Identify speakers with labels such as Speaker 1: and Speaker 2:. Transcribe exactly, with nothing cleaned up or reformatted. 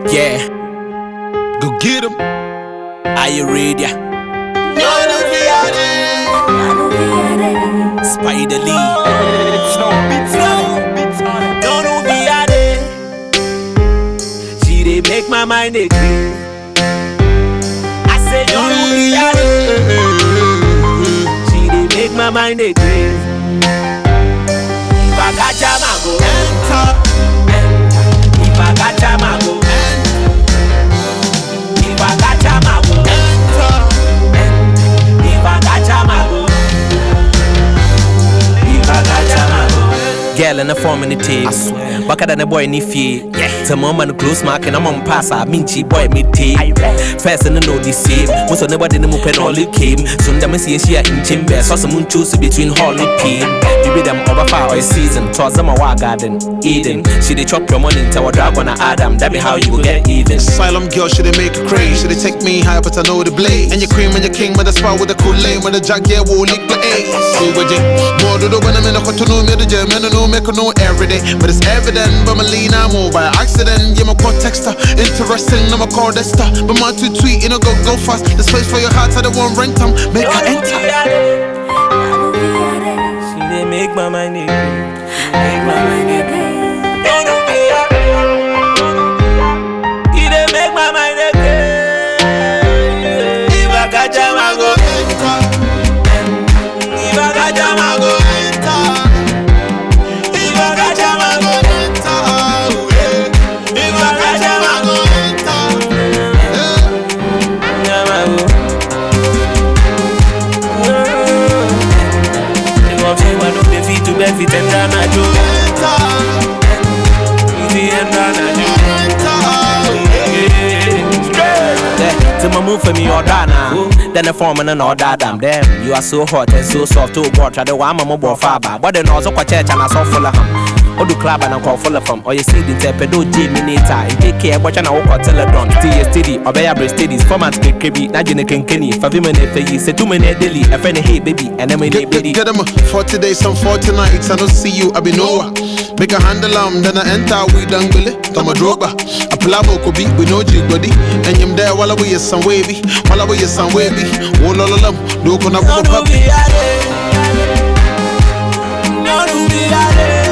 Speaker 1: Yeah,
Speaker 2: Go get him.
Speaker 1: are you ready? Spider Lee. Don't know be a day. She dey make my mind a clear. I say don't know be a day. She dey make my mind a clear. If I got ya, I go enter. If I got ya, I go enter. If I got ya, I go enter. If I got ya, I go. If I got ya, I go. Girl in the form in the tape. Back at the boy in the fee. The mom and close mark and I'm on pass. I mean, she boy me tape. First and no the same. Most of nobody in the pen all it came. So I'm see she in chamber. Saw some moon choose between Holly Pin. Maybe them over far or season. Towards them a war garden. Eden. She they chop your money into a dragon or Adam. That be how you will get even.
Speaker 2: Asylum girl, should they make a crane? Should they take me high, but I know the blade. And your cream and your king, but the spot with the Kool-Aid. When the jack, yeah, will lick the A. So with you, more do the when I'm in a continue, me the gym, and I know make a no every day. But it's evident, but my lean, I'm over by accident. Yeah, my call texter. Interesting, I'm a call that star. But my tweet tweet, you know, go, go fast. The space for your heart, I don't want rent them. Make her enter.
Speaker 1: She dey make my mind a make my mind a She dey make my mind a If I got jam, I go enter. If I got jam, I go enter. If I got jam, I go enter. If I got jam, I go enter. Jam, I go. They want me one of the feet to bed feet and down a joke. Easy and down a joke. To my move for me or Dana. Then the foreman and all that damn damn. You are so hot and so soft to watch. I don't want my mobile father. But then also quite church and I saw full of him. Or do club and I call full of them. Or you see the tepedo Jiminator. And take care watching a walk or teledon. Stay steady or bear breast steadies. Format baby. Najin can kenny. For women if you say two minutes daily. A friend hey baby. And then we
Speaker 2: Get, get, get them forty days, some forty nights. I don't see you, I be nowhere. Make a handle am, then I enter we done billy. I'm a droga. A plabo could be with no jig body. And you're there while I wear some wavy. While I wear some wavy. Wall all of them. No, gonna go puppy.
Speaker 1: No, do be a day.